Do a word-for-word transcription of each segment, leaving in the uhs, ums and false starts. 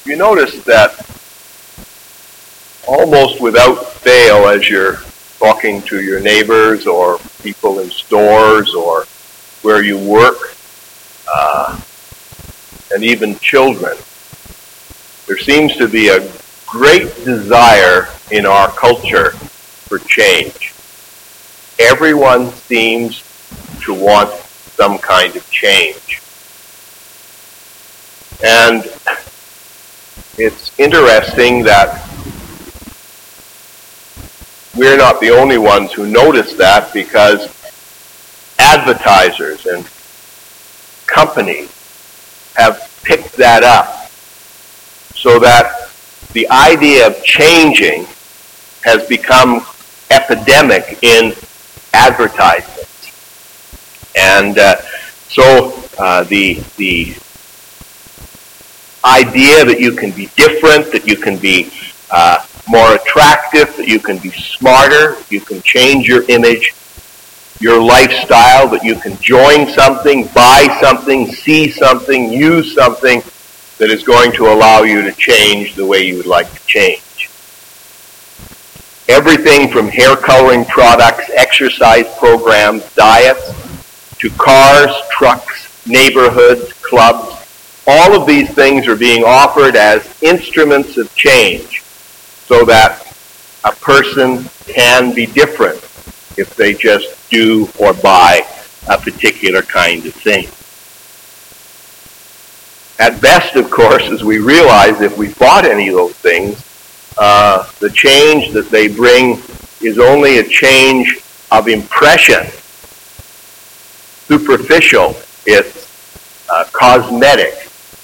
You notice that almost without fail, as you're talking to your neighbors or people in stores or where you work, uh, and even children, there seems to be a great desire in our culture for change. Everyone seems to want some kind of change. And it's interesting that we're not the only ones who notice that, because advertisers and companies have picked that up, so that the idea of changing has become epidemic in advertisements. And uh, so uh, the the idea that you can be different, that you can be uh, more attractive, that you can be smarter, you can change your image, your lifestyle, that you can join something, buy something, see something, use something that is going to allow you to change the way you would like to change. Everything from hair coloring products, exercise programs, diets, to cars, trucks, neighborhoods, clubs, all of these things are being offered as instruments of change so that a person can be different if they just do or buy a particular kind of thing. At best, of course, as we realize, if we bought any of those things, uh, the change that they bring is only a change of impression, superficial, it's uh, cosmetic.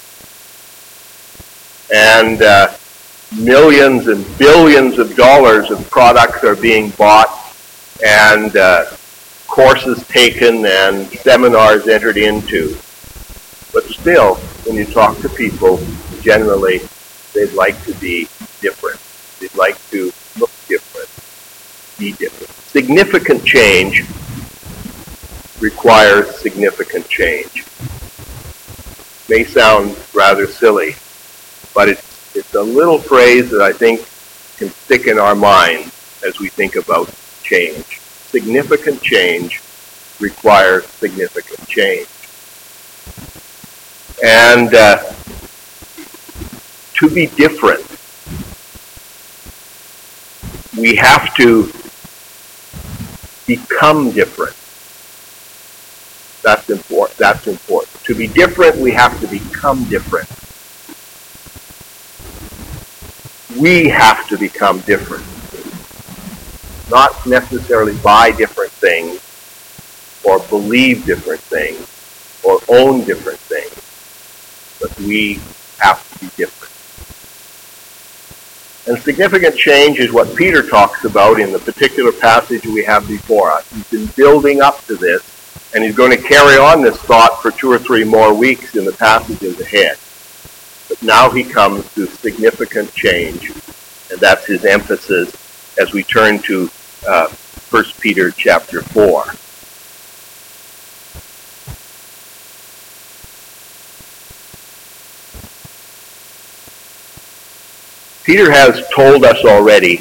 And uh, millions and billions of dollars of products are being bought, and uh, courses taken and seminars entered into. But still, when you talk to people, generally, they'd like to be different. They'd like to look different, be different. Significant change requires significant change. May sound rather silly, but it's, it's a little phrase that I think can stick in our mind as we think about change. Significant change requires significant change. And uh, to be different, we have to become different. That's important. That's important. To be different, we have to become different. We have to become different. Not necessarily buy different things, or believe different things, or own different things, but we have to be different. And significant change is what Peter talks about in the particular passage we have before us. He's been building up to this, and he's going to carry on this thought for two or three more weeks in the passages ahead. But now he comes to significant change, and that's his emphasis as we turn to uh, First Peter chapter four. Peter has told us already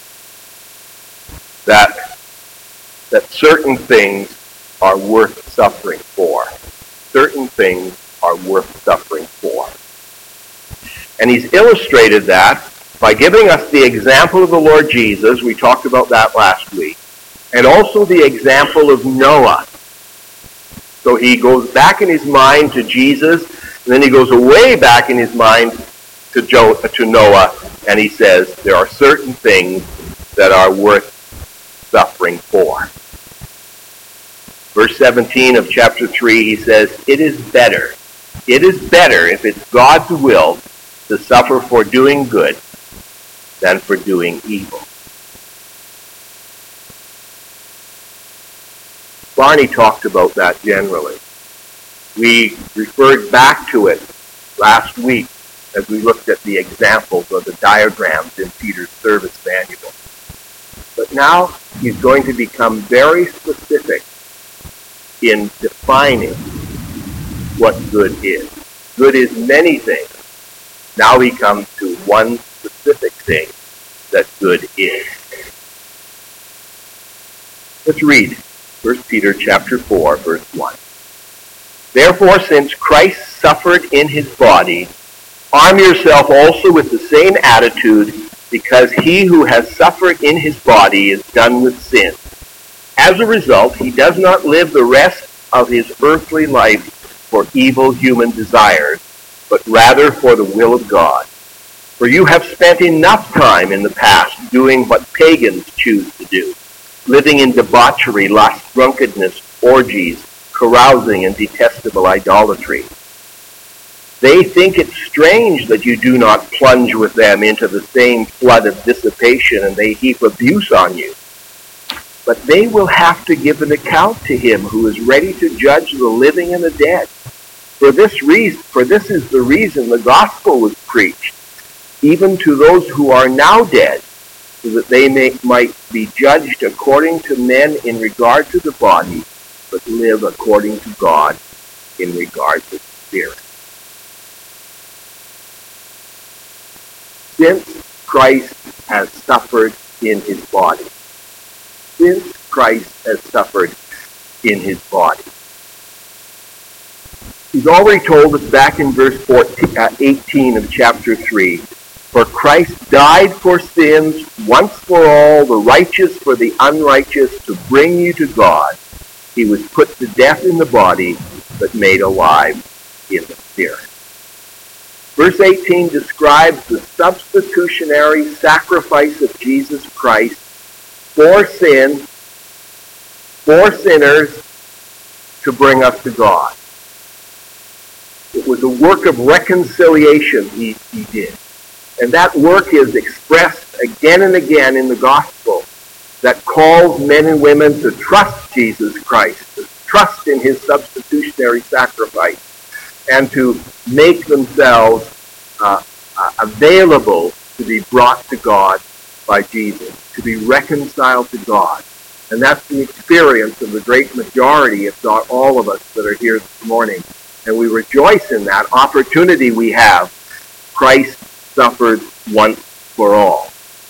that, that certain things are worth suffering for. Certain things are worth suffering for. And he's illustrated that by giving us the example of the Lord Jesus. We talked about that last week. And also the example of Noah. So he goes back in his mind to Jesus, and then he goes way back in his mind to, jo- to Noah, and he says there are certain things that are worth suffering for. Verse seventeen of chapter three, he says, it is better, it is better if it's God's will to suffer for doing good than for doing evil. Barney talked about that generally. We referred back to it last week as we looked at the examples or the diagrams in Peter's service manual. But now he's going to become very specific in defining what good is. Good is many things, Now he comes to one specific thing that good is. Let's read First Peter chapter four, verse one. Therefore, since Christ suffered in his body, arm yourself also with the same attitude, because he who has suffered in his body is done with sin. As a result, he does not live the rest of his earthly life for evil human desires, but rather for the will of God. For you have spent enough time in the past doing what pagans choose to do, living in debauchery, lust, drunkenness, orgies, carousing, and detestable idolatry. They think it strange that you do not plunge with them into the same flood of dissipation, and they heap abuse on you. But they will have to give an account to him who is ready to judge the living and the dead. For this reason, for this is the reason the gospel was preached, even to those who are now dead, so that they may, might be judged according to men in regard to the body, but live according to God in regard to the spirit. Since Christ has suffered in his body, since Christ has suffered in his body, he's already told us back in verse fourteen, uh, eighteen of chapter three, for Christ died for sins once for all, the righteous for the unrighteous, to bring you to God. He was put to death in the body, but made alive in the spirit. Verse eighteen describes the substitutionary sacrifice of Jesus Christ for sin, for sinners, to bring us to God. It was a work of reconciliation he, he did. And that work is expressed again and again in the gospel that calls men and women to trust Jesus Christ, to trust in his substitutionary sacrifice, and to make themselves uh, uh, available to be brought to God by Jesus, to be reconciled to God. And that's the experience of the great majority, if not all of us, that are here this morning. And we rejoice in that opportunity we have. Christ suffered once for all.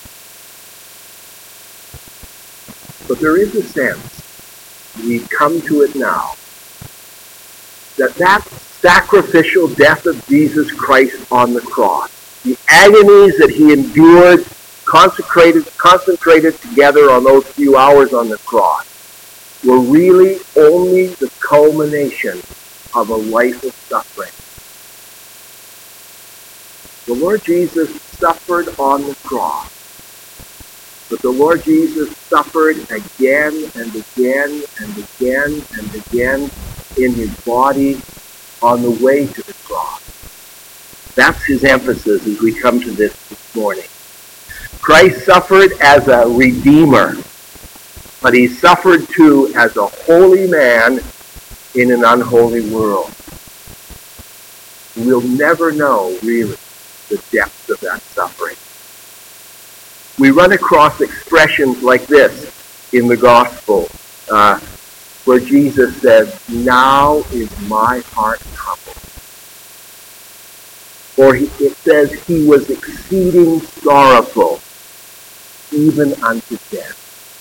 But there is a sense, we come to it now, that that sacrificial death of Jesus Christ on the cross, the agonies that he endured, consecrated, concentrated together on those few hours on the cross, were really only the culmination of a life of suffering. The Lord Jesus suffered on the cross, but the Lord Jesus suffered again and again and again and again in his body on the way to the cross. That's his emphasis as we come to this this morning. Christ suffered as a redeemer, but he suffered too as a holy man in an unholy world. We'll never know, really, the depth of that suffering. We run across expressions like this in the gospel, uh, where Jesus says, "Now is my heart troubled." Or he, it says, "He was exceeding sorrowful, even unto death."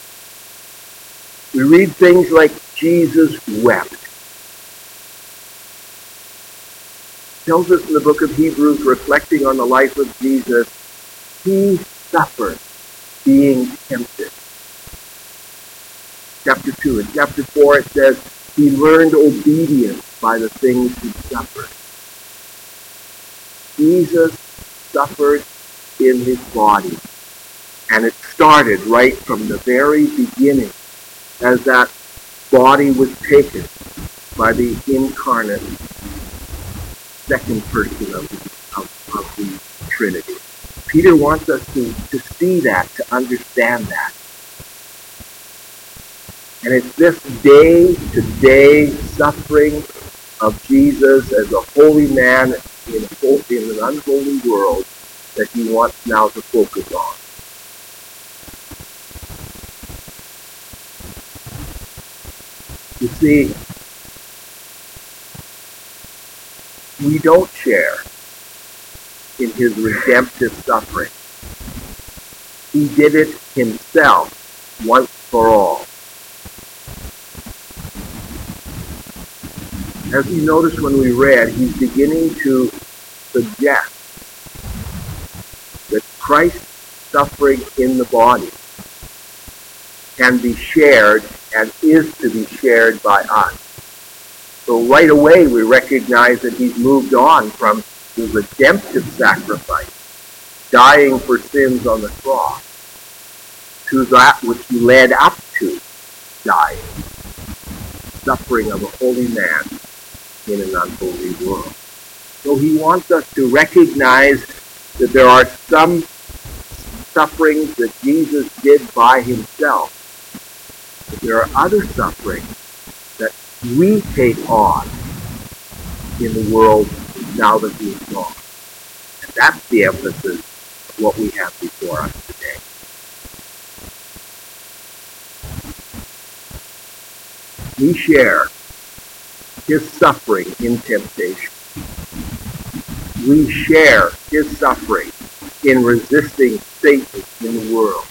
We read things like, Jesus wept. It tells us in the book of Hebrews, reflecting on the life of Jesus, he suffered being tempted. Chapter two. In chapter four it says, he learned obedience by the things he suffered. Jesus suffered in his body. And it started right from the very beginning as that body was taken by the incarnate second person of, of, of the Trinity. Peter wants us to, to see that, to understand that. And it's this day-to-day suffering of Jesus as a holy man in, a, in an unholy world that he wants now to focus on. You see, we don't share in his redemptive suffering. He did it himself once for all. As you notice when we read, he's beginning to suggest that Christ's suffering in the body can be shared and is to be shared by us. So right away we recognize that he's moved on from the redemptive sacrifice, dying for sins on the cross, to that which led up to dying, suffering of a holy man in an unholy world. So he wants us to recognize that there are some sufferings that Jesus did by himself, but there are other sufferings that we take on in the world now that he is gone. And that's the emphasis of what we have before us today. We share his suffering in temptation. We share his suffering in resisting Satan in the world.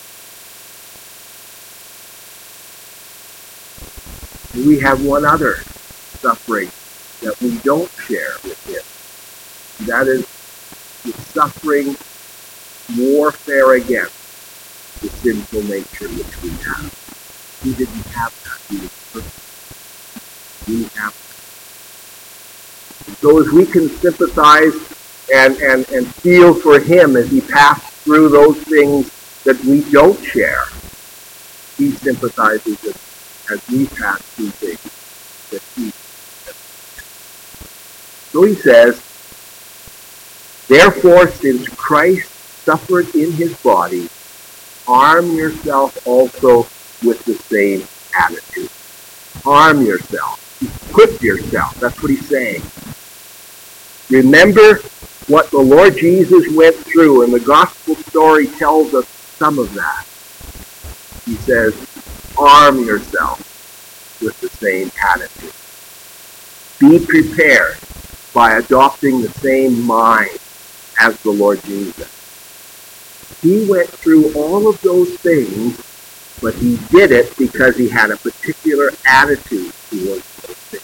We have one other suffering that we don't share with him. That is the suffering, warfare against the sinful nature which we have. He didn't have that. He was perfect. We have that. So as we can sympathize and, and, and feel for him as he passed through those things that we don't share, he sympathizes as, as we pass through things that he has. So he says, therefore, since Christ suffered in his body, arm yourself also with the same attitude. Arm yourself. Equip yourself. That's what he's saying. Remember what the Lord Jesus went through, and the gospel story tells us some of that. He says, arm yourself with the same attitude. Be prepared by adopting the same mind as the Lord Jesus. He went through all of those things, but he did it because he had a particular attitude towards those things.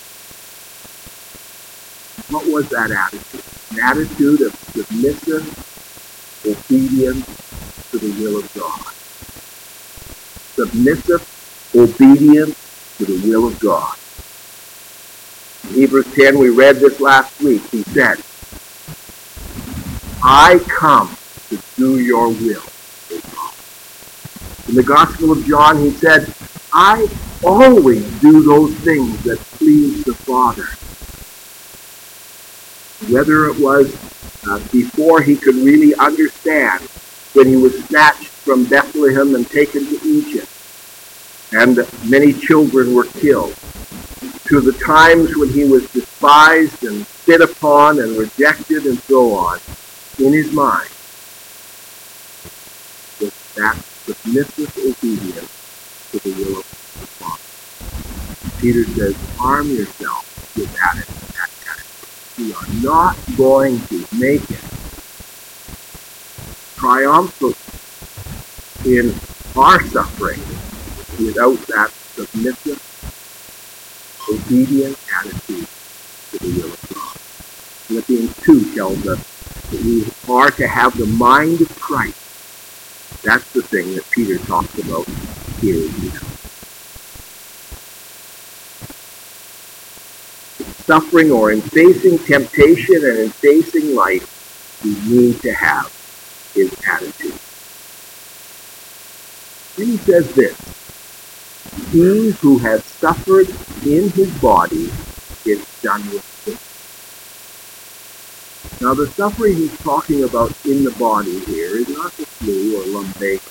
What was that attitude? An attitude of submissive obedience to the will of God. Submissive obedience to the will of God. In Hebrews ten, we read this last week. He said, I come to do your will, O God. In the Gospel of John, he said, I always do those things that please the Father. Whether it was uh, before he could really understand, when he was snatched from Bethlehem and taken to Egypt, and many children were killed, to the times when he was despised and spit upon and rejected and so on, in his mind was that submissive obedience to the will of the Father. Peter says, arm yourself with that attitude. We are not going to make it triumphant in our suffering without that submissive, obedient attitude to the will of God. Philippians two tells us that we are to have the mind of Christ. That's the thing that Peter talks about here. You know. Suffering or in facing temptation and in facing life, we need to have his attitude. Then he says this, he who has suffered in his body is done with sin. Now the suffering he's talking about in the body here is not the flu or lumbago.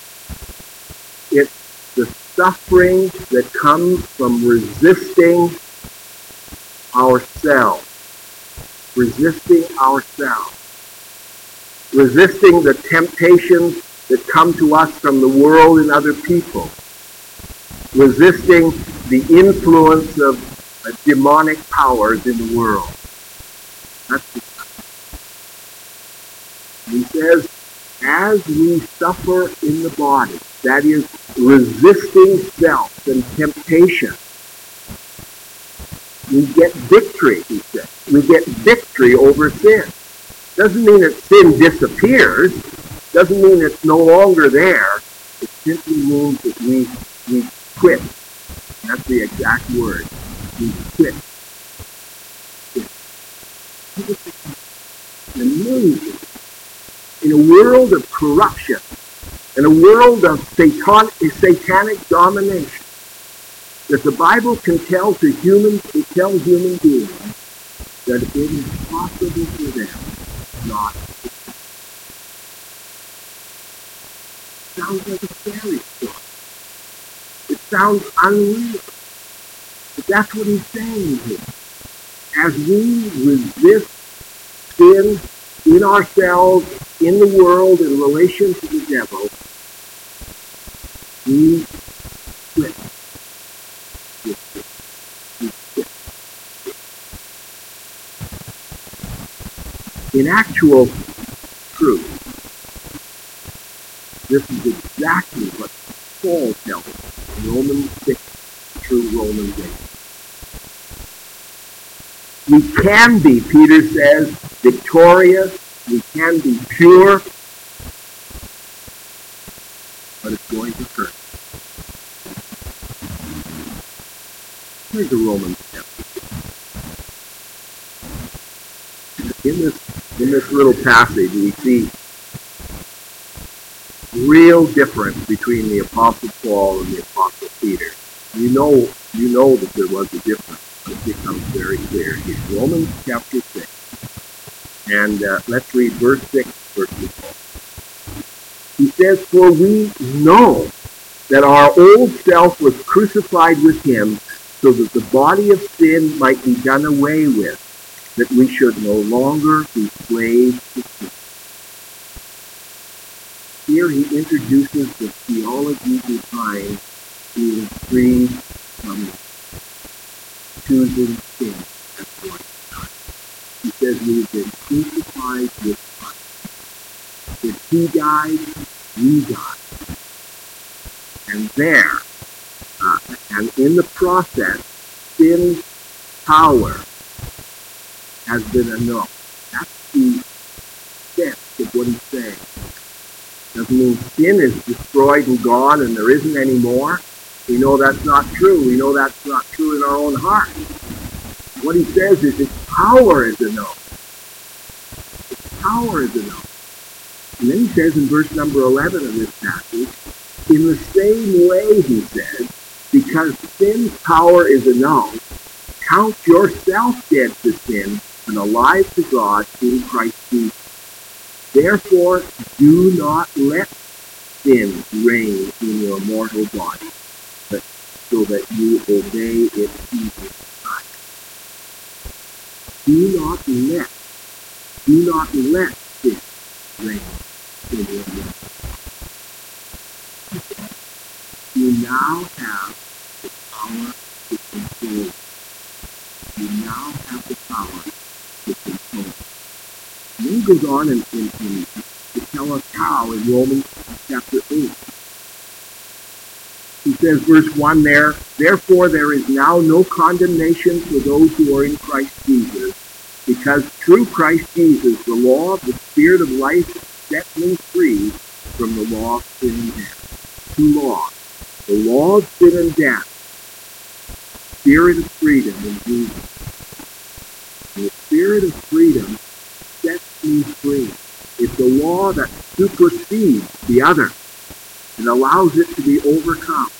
It's the suffering that comes from resisting ourselves, resisting ourselves, resisting the temptations that come to us from the world and other people, resisting the influence of uh, demonic powers in the world. That's the He says, as we suffer in the body, that is, resisting self and temptation, we get victory, he says. We get victory over sin. Doesn't mean that sin disappears. Doesn't mean it's no longer there. It simply means that we, we quit. That's the exact word. We quit. It's amazing. In a world of corruption, in a world of satan- satanic domination, that the Bible can tell to humans, to tell human beings that it is possible for them not to. It sounds like a fairy story. It sounds unreal. But that's what he's saying here. As we resist sin in ourselves, in the world, in relation to the devil, we quit. We quit. We quit. In actual truth, this is exactly what Paul tells us in Romans six through Romans eight. We can be, Peter says, victorious. We can be pure, but it's going to hurt. Here's the Romans chapter. In this, in this little passage, we see real difference between the Apostle Paul and the Apostle Peter. You know, you know that there was a difference. It becomes very clear here. Romans chapter six. And uh, let's read verse six, verse four. He says, for we know that our old self was crucified with him so that the body of sin might be done away with, that we should no longer be slaves to sin. Here he introduces the theology behind being freed from choosing sin as one time. He says we've been crucified with Christ. If he died, we died. And there, uh, and in the process, sin's power has been annulled. That's the sense of what he's saying. Doesn't mean sin is destroyed and gone and there isn't any more. We know that's not true. We know that's not true in our own heart. What he says is its power is annulled. Its power is annulled. And then he says in verse number eleven of this passage, in the same way, he says, because sin's power is annulled, count yourself dead to sin and alive to God in Christ Jesus. Therefore, do not let sin reign in your mortal body, but so that you obey its evil desires. Do not let, do not let sin reign in your mortal body. You now have the power to control. You now have the power to control. And then he goes on and, and, and to tell us how in Romans chapter eight. He says, verse one there, therefore there is now no condemnation for those who are in Christ Jesus, because through Christ Jesus the law of the Spirit of life set me free from the law of sin and death. Two laws. The law of sin and death. Spirit of freedom in Jesus. And the Spirit of freedom sets me free. It's the law that supersedes the other and allows it to be overcome.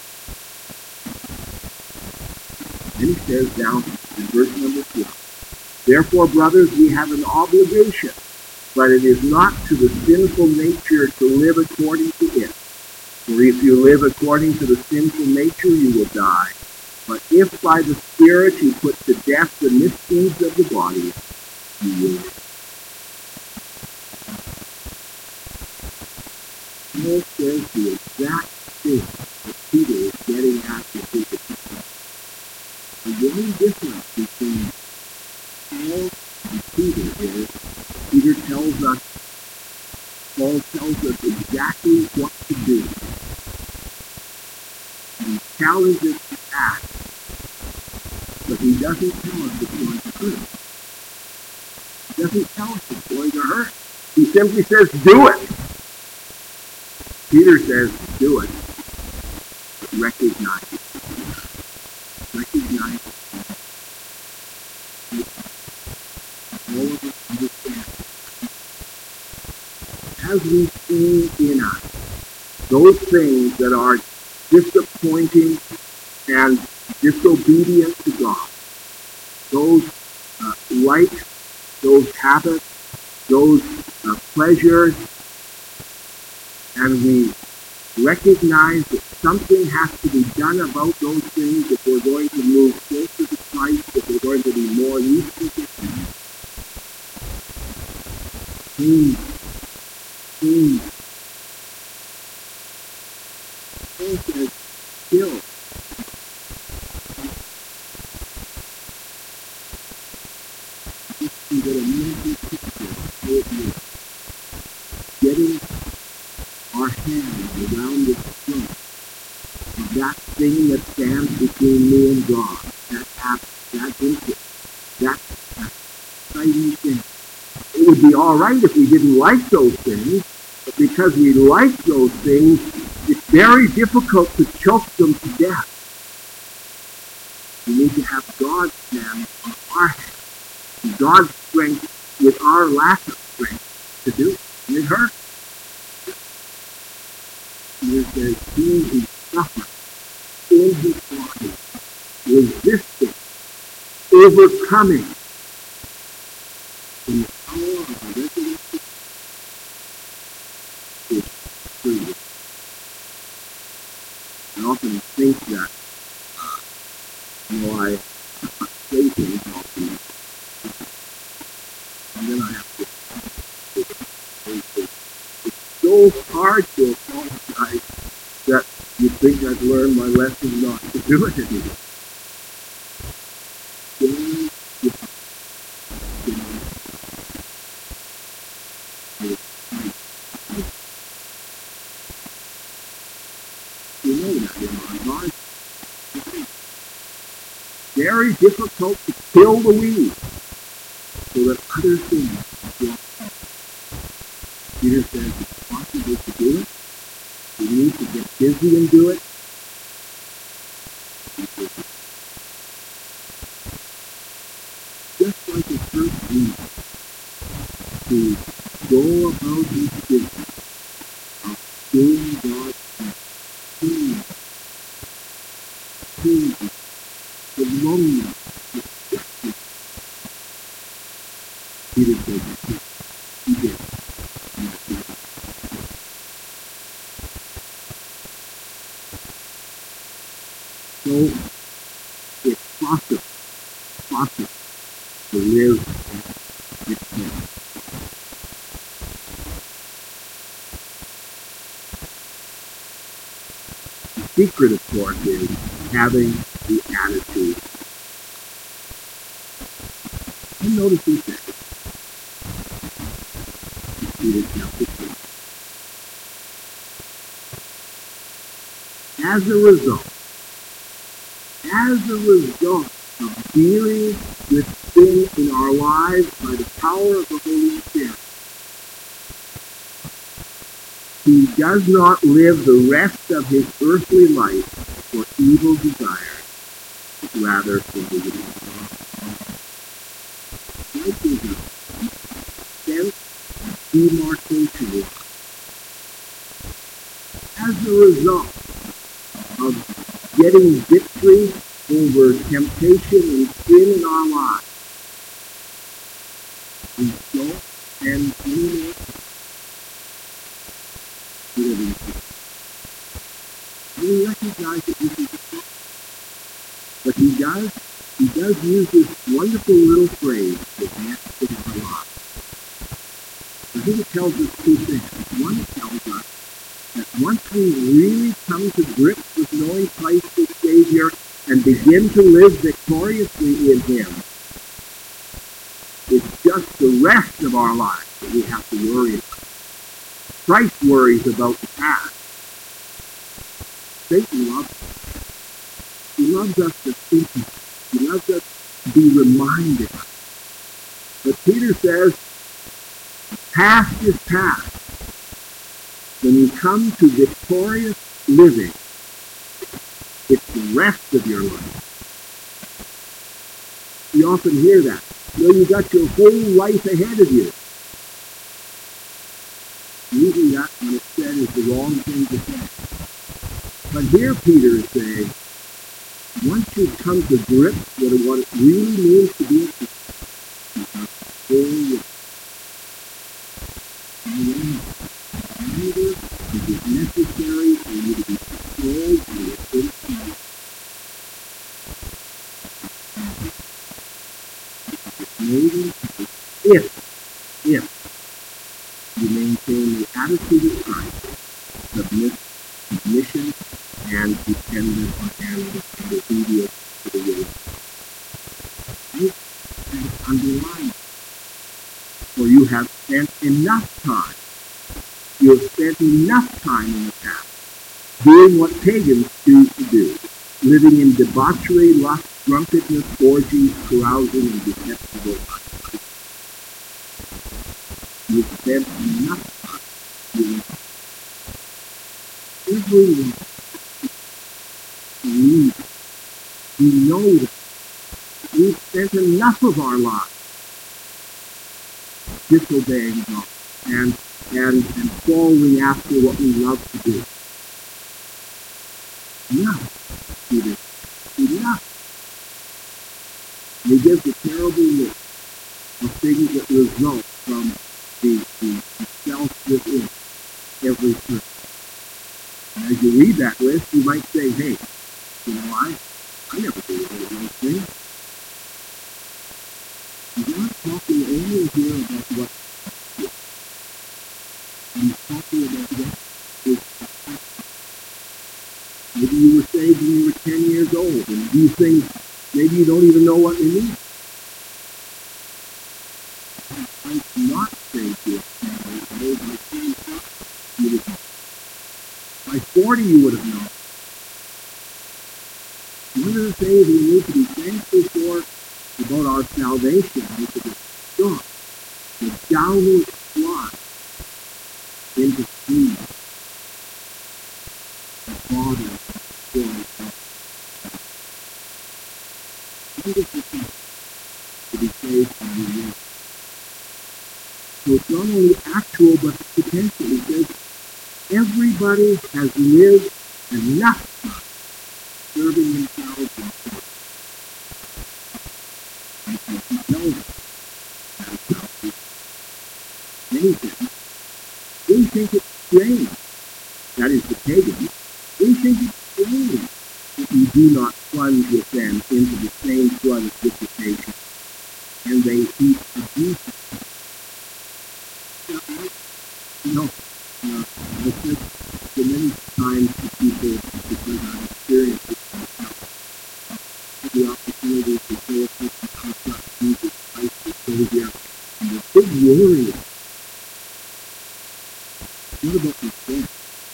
Then he says down in verse number four, therefore, brothers, we have an obligation, but it is not to the sinful nature to live according to it. For if you live according to the sinful nature, you will die. But if by the Spirit you put to death the misdeeds of the body, you will live. Paul says the exact thing that Peter is getting at with his epistle. The only difference between Paul and Peter is Peter tells us Paul tells us exactly what to do. And he challenges us to act, but he doesn't tell us it's going to hurt. He doesn't tell us it's going to hurt. He simply says, do it. Peter says, do it. But recognize it. Recognize it. All of us understand. As we see in us those things that are disappointing and disobedient to God, those uh, likes, those habits, those uh, pleasures, and we recognize that something has to be done about those things if we're going to move closer to Christ, if we're going to be more useful to Him. Please, please, Paul says, still, you get a mental picture of getting our hands around the throne of that thing that stands between me and God, that habit, that interest, that exciting thing. It would be all right if we didn't like those things, but because we like those things, it's very difficult to choke them to death. We need to have God's hand on our hand, and God's strength with our lack of strength to do it. And it hurts. He says, he who suffered in his body, resisting, overcoming in the power of the resurrection is free. I often think that, uh, you know, I say things often, and then I have to, it's so hard to apologize that you think I've learned my lesson not to do it anymore. You know that in our lives. Very difficult to kill the weeds so that other things will come. Peter says it's possible to do it. We need to get busy and do it. Just like a church leader to go about his business of doing God's will, seeing, seeing the loneliness, the justice. Peter says, he did. So it's possible, possible to live with Him. The secret, of course, is having the attitude. And notice he says, Peter chapter two. As a result, as a result of dealing with sin in our lives by the power of the Holy Spirit, he does not live the rest of his earthly life for evil desires, but rather for the good. Life is a sense of demarcation line. As a result of getting victory over temptation and sin in our lives, we don't tend anymore to live in sin. And we recognize that this is a problem. But he does, he does use this wonderful little phrase that next in our lives. I think it tells us two things. One, it tells us that once we really come to grips with knowing Christ as Savior and begin to live victoriously in Him, it's just the rest of our lives that we have to worry about. Christ worries about the past. Satan loves us. He loves us to think. He loves us to be reminded. But Peter says, past is past. When you come to victorious living, it's the rest of your life. You often hear that. You know, you got your whole life ahead of you. Usually that, when it's said, is the wrong thing to say. But here Peter is saying, once you come to grips with what it really means to be a Christian, you have the whole life. Neither is it necessary for you to be controlled by your instinct. Maybe if, if you maintain the attitude of Christ, submit, submission, and dependence and, and obedience to the will. Right? And it's underlined. For you have spent enough time. You have spent enough time in the past doing what pagans choose to do, living in debauchery, lust, drunkenness, orgies, carousing, and detestable lifestyle. You have spent enough time doing everyone. We, we know that we've spent enough of our lives disobeying God and, and, and following after what we love to do. Enough, Peter. Enough. And he gives a terrible list of things that result from the, the, the self within every person. And as you read that list, you might say, hey, you know, I, I never do any of those things. He's not talking only here about what he's talking about what is. Maybe you were saved when you were ten years old, and these things, maybe you don't even know what they mean. Christ not saved you at ten years old, by twenty-five, you would know. By forty, you would have known. One of the things we need to be thankful for about our salvation is that it's stop the downward slide into sin. The Father for us. Wonderful thing to be saved from the world. So it's not only actual but potential. It says everybody has lived enough time serving themselves and God. Because he tells us that many things. We think it's strange. That is the pagans. We think it's strange that we do not plunge with them into the same flood of dissipation, and they eat abuse. You know, uh, I've said so many times to people, because I've experienced it myself, had the opportunity to say a person how much Jesus Christ is Savior, and the big worry is, what about the death?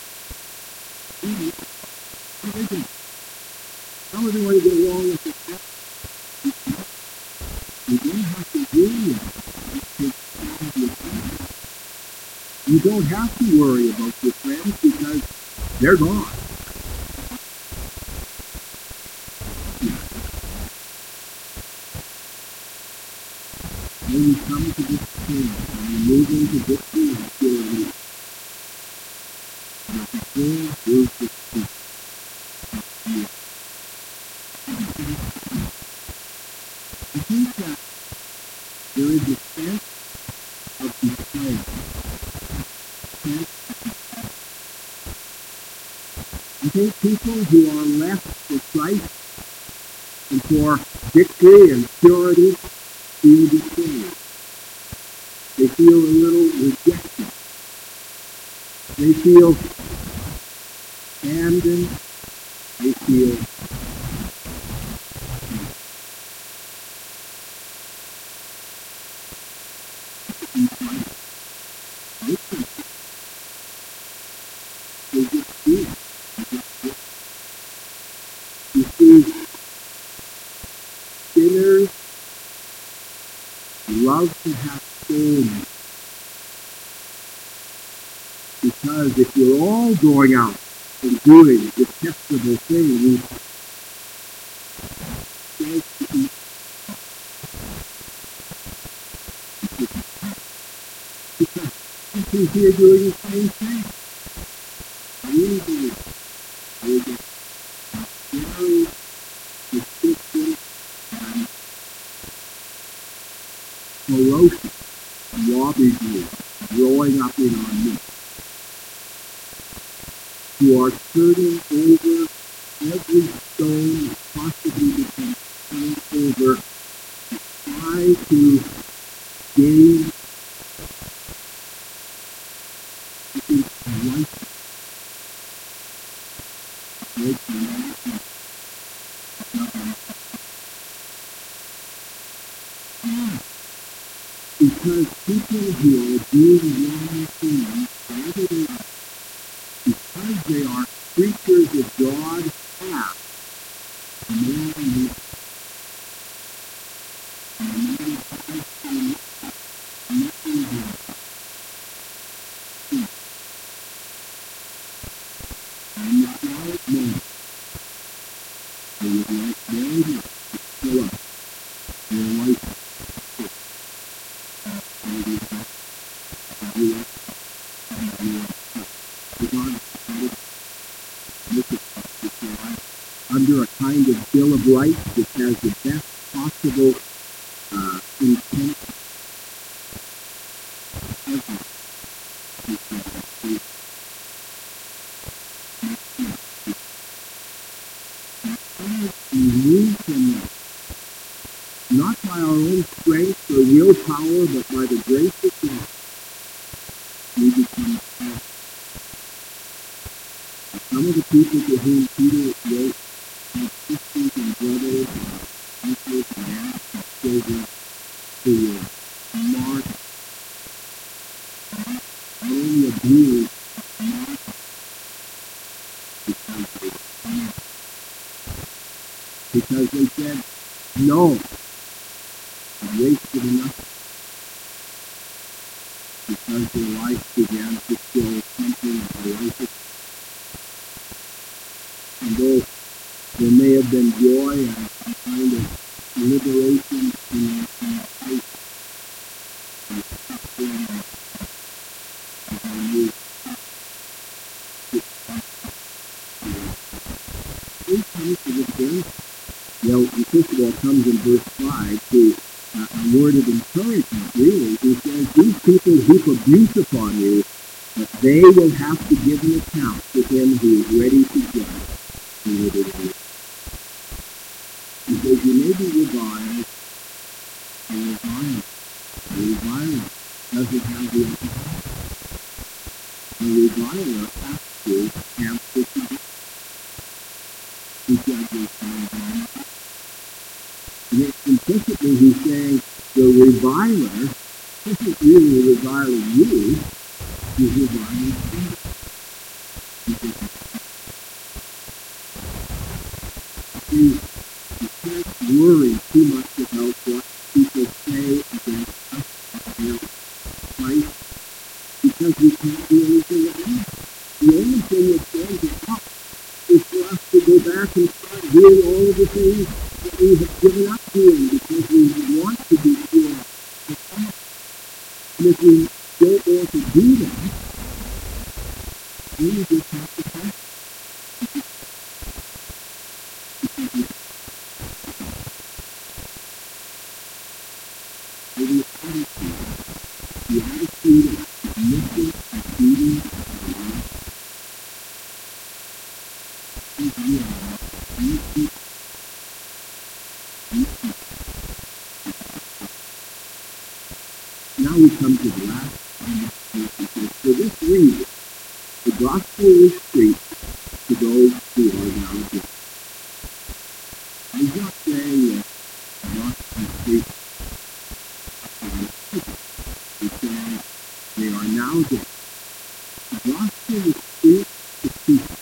How are they going to get along with the death? You don't have to worry about it. You don't have to worry about your friends because they're gone. When you come to this point, when you move into victory and purity, the whole group is peace. I think that there is a sense of betrayal. I think people who are left for Christ and for victory and purity feel betrayed. They feel a little rejected. They feel abandoned. They feel love to have souls. Because if you're all going out and doing detestable things, because people here doing the same thing. I really believe I will get very restrictive and ferocious lobby groups growing up in our midst, who are turning over every stone that possibly becomes turned over to try to gain life. Because people who are doing wrong things, whatever they are, because they are creatures that God has, moral nature. And no matter how they nothing will cease. And the quiet moment, they would like very much to fill up their life. Under a kind of Bill of Rights which has the best possible uh, intent ever. We move from that, not by our own strength or willpower, but by the grace of God, we become powerful. Some of the people to whom Peter wrote have sisters and brothers and uncles and aunts and children who were martyred, not only abused, but martyred because they were powerful. Because they said, no, I wasted enough. Because their life began to show something of the righteous. And though there may have been joy and some kind of liberation in their life, and suffering as I knew, it comes to this verse. Well, first of all, it comes in verse five to uh, a word of encouragement, really. He says, these people heap abuse upon you, but they will have to give an account to him who is ready to judge. He says, you may be reviled, and reviled. A reviler doesn't have the upper hand. A reviler has to answer to God. He judges the reviler. And implicitly he's saying the reviler isn't really reviling you, he's reviling God. See, you can't worry too much about what people say against us about Christ, because we can't do anything about it. The only thing that stands us up is for us to go back and start doing all of the things that we have given up doing because we want to be pure. And if we don't want to do that, then we just have to fight. The attitude, the attitude of submission, obedience, and love is real. You keep, you keep. Now we come to the last part of this. For this reason, the gospel is preached to those who are now dead. He's not saying that the gospel is preached. He's saying they are now dead. The gospel is preached to people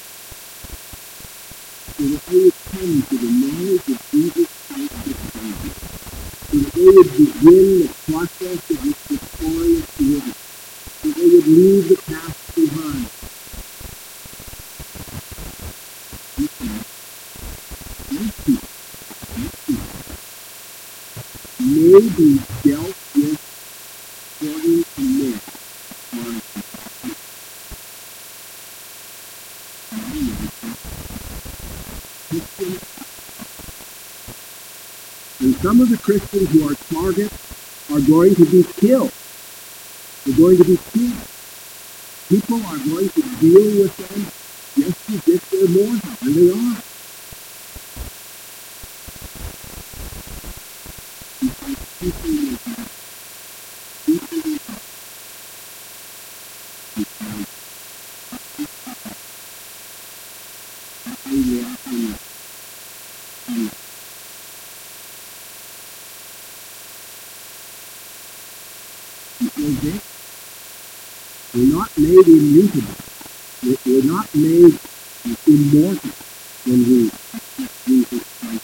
so that they would come to the knowledge of Jesus Christ the Savior, so that they would begin the they would leave the past behind. May be dealt with according to men. And some of the Christians who are targets are going to be killed. They're going to be killed. People are going to deal with them just as if they're mortal, and they are. We're not made immutable. We're not made immortal when we accept Jesus Christ.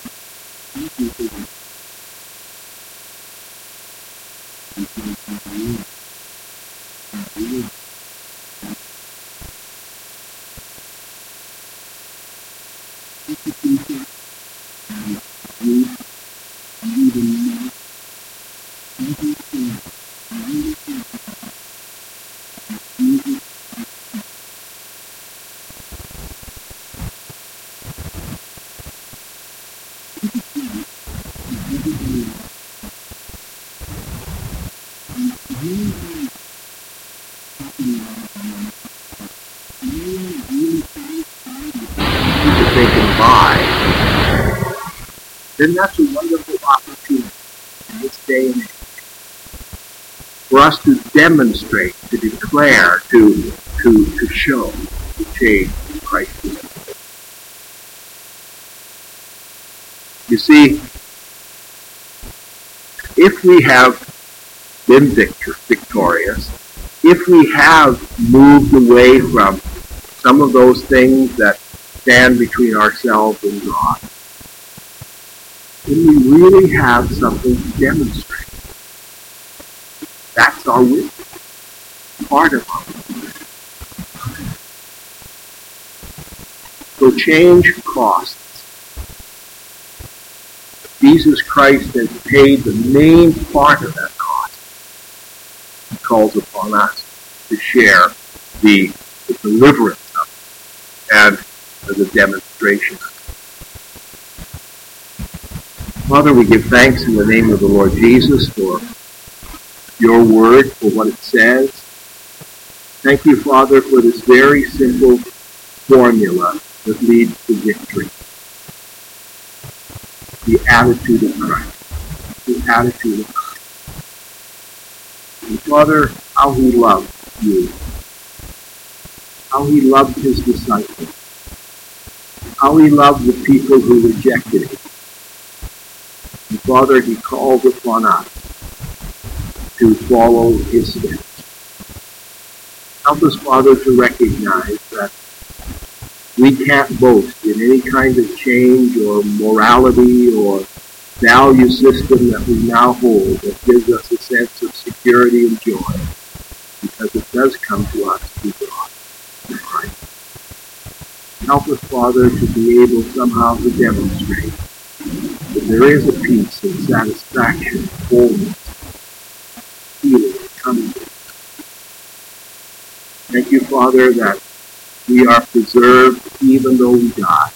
Then that's a wonderful opportunity in this day and age for us to demonstrate, to declare, to to to show the change in Christ. You see, if we have been victor, victorious, if we have moved away from some of those things that stand between ourselves and God, then we really have something to demonstrate. That's our witness, part of our witness. So change costs. Jesus Christ has paid the main part of that cost. He calls upon us to share the, the deliverance of it and the demonstration of it. Father, we give thanks in the name of the Lord Jesus for your word, for what it says. Thank you, Father, for this very simple formula that leads to victory. The attitude of Christ. The attitude of Christ. And Father, how he loved you. How he loved his disciples. How he loved the people who rejected him. And Father, he calls upon us to follow his steps. Help us, Father, to recognize that we can't boast in any kind of change or morality or value system that we now hold that gives us a sense of security and joy, because it does come to us through God and Christ. Help us, Father, to be able somehow to demonstrate that there is a peace and satisfaction, wholeness, healing, coming. Thank you, Father, that we are preserved even though we die.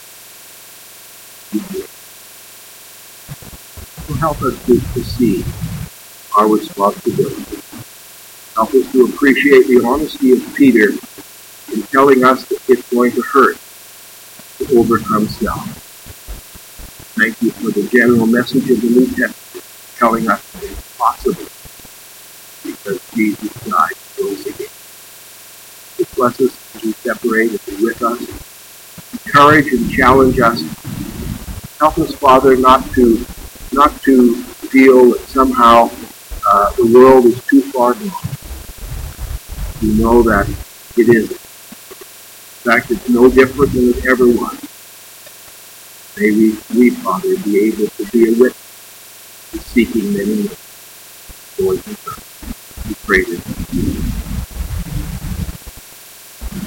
So help us to perceive our responsibility. Help us to appreciate the honesty of Peter in telling us that it's going to hurt to overcome self. Thank you for the general message of the New Testament telling us that it's possible because Jesus died and rose again. Bless us as we separate and be with us. Encourage and challenge us. Help us, Father, not to not to feel that somehow uh, the world is too far gone. We know that it isn't. In fact, it's no different than it ever was. May we, we, Father, be able to be a witness to seeking many Lord, we pray this. you.